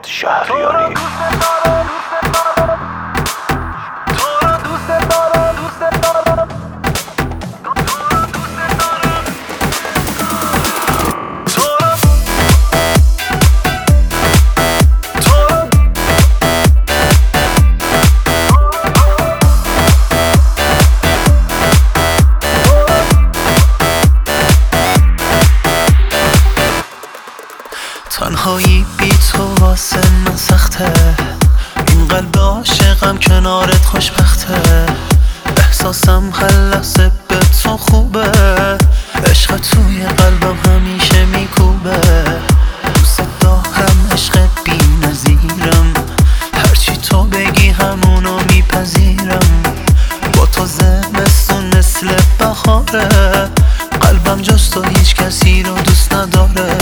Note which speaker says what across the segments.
Speaker 1: شهریاری.
Speaker 2: تنهایی بی تو واسه من سخته، این قلب عاشقم کنارت خوشبخته. احساسم هر لحظه به تو خوبه، عشق توی قلبم همیشه میکوبه. دوست دارم عشق بی نظیرم، هرچی تو بگی همونو میپذیرم. با تو زمستون مثل بهاره، قلبم جز تو هیچ کسی رو دوست نداره.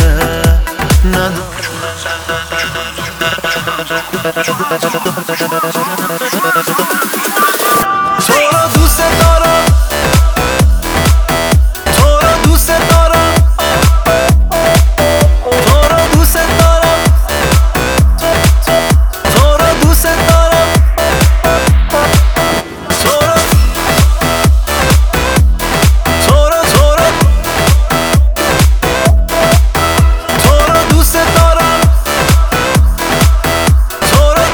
Speaker 2: تو رو دوست دارم، تو رو دوست دارم، تو رو دوست دارم، تو رو دوست دارم، تو رو تو رو تو رو دوست دارم، تو رو.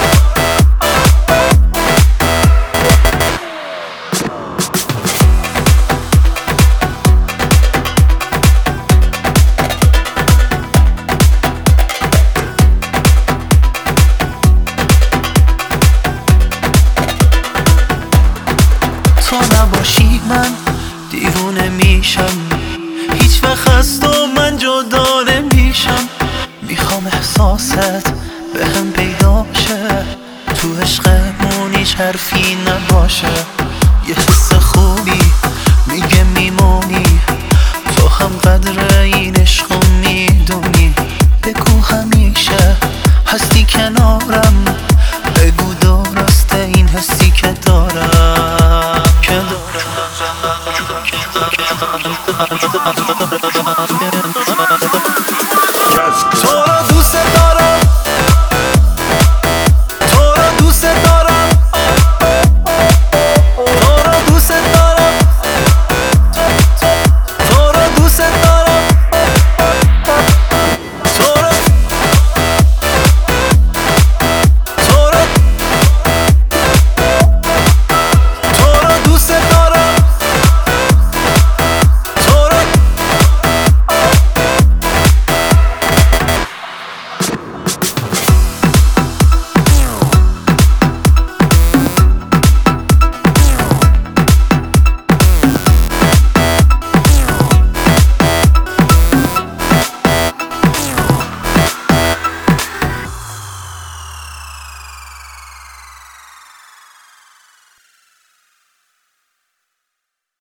Speaker 2: تو نباشی من دیوونه میشم، هیچ وقت از تو من جدا نمیشم. میخوام احساست به هم پیدا شه، تو عشقمون هیچ حرفی نباشه. یه حس خوبی میگه میمونی، تو هم قدر این عشقو میدونی.